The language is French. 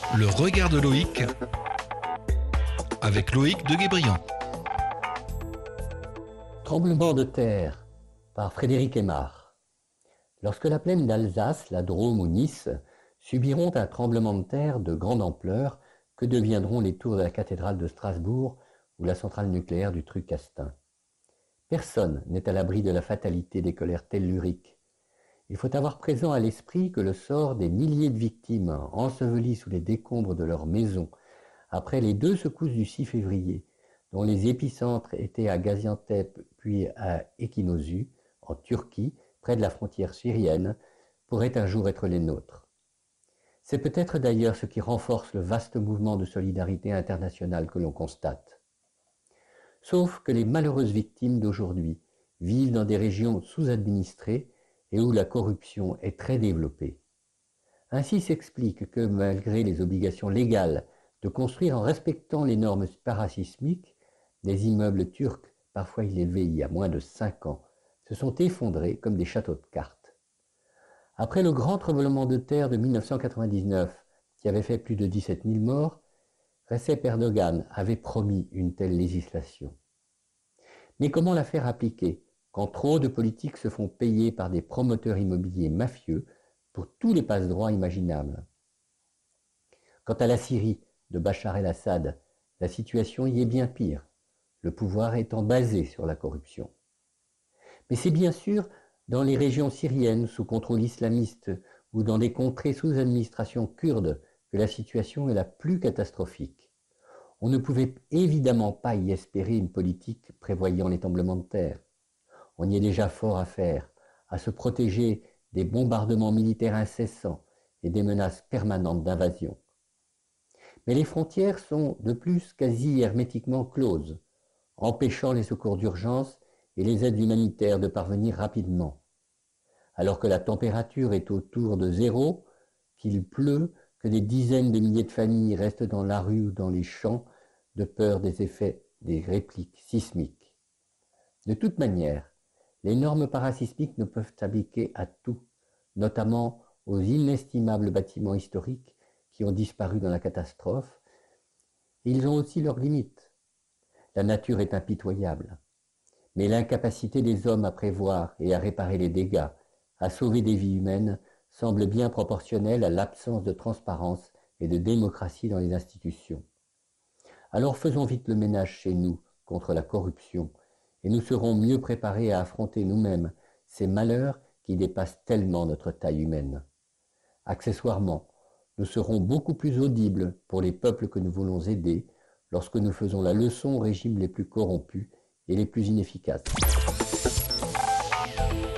Le regard de Loïc avec Loïc de Guébriand. Tremblement de terre par Frédéric Aymar. Lorsque la plaine d'Alsace, la Drôme ou Nice subiront un tremblement de terre de grande ampleur, que deviendront les tours de la cathédrale de Strasbourg ou la centrale nucléaire du Tricastin? Personne n'est à l'abri de la fatalité des colères telluriques. Il faut avoir présent à l'esprit que le sort des milliers de victimes ensevelies sous les décombres de leurs maisons après les 2 secousses du 6 février, dont les épicentres étaient à Gaziantep puis à Ekinosu, en Turquie, près de la frontière syrienne, pourrait un jour être les nôtres. C'est peut-être d'ailleurs ce qui renforce le vaste mouvement de solidarité internationale que l'on constate. Sauf que les malheureuses victimes d'aujourd'hui vivent dans des régions sous-administrées et où la corruption est très développée. Ainsi s'explique que malgré les obligations légales de construire en respectant les normes parasismiques, des immeubles turcs, parfois élevés il y a moins de 5 ans, se sont effondrés comme des châteaux de cartes. Après le grand tremblement de terre de 1999, qui avait fait plus de 17 000 morts, Recep Erdogan avait promis une telle législation. Mais comment la faire appliquer quand trop de politiques se font payer par des promoteurs immobiliers mafieux pour tous les passe-droits imaginables? Quant à la Syrie de Bachar el-Assad, la situation y est bien pire, le pouvoir étant basé sur la corruption. Mais c'est bien sûr dans les régions syriennes sous contrôle islamiste ou dans des contrées sous administration kurde que la situation est la plus catastrophique. On ne pouvait évidemment pas y espérer une politique prévoyant les tremblements de terre. On y est déjà fort à faire, à se protéger des bombardements militaires incessants et des menaces permanentes d'invasion. Mais les frontières sont de plus quasi hermétiquement closes, empêchant les secours d'urgence et les aides humanitaires de parvenir rapidement. Alors que la température est autour de 0, qu'il pleut, que des dizaines de milliers de familles restent dans la rue ou dans les champs de peur des effets des répliques sismiques. De toute manière, les normes parasismiques ne peuvent s'appliquer à tout, notamment aux inestimables bâtiments historiques qui ont disparu dans la catastrophe. Ils ont aussi leurs limites. La nature est impitoyable, mais l'incapacité des hommes à prévoir et à réparer les dégâts, à sauver des vies humaines, semble bien proportionnelle à l'absence de transparence et de démocratie dans les institutions. Alors faisons vite le ménage chez nous contre la corruption, et nous serons mieux préparés à affronter nous-mêmes ces malheurs qui dépassent tellement notre taille humaine. Accessoirement, nous serons beaucoup plus audibles pour les peuples que nous voulons aider lorsque nous faisons la leçon aux régimes les plus corrompus et les plus inefficaces.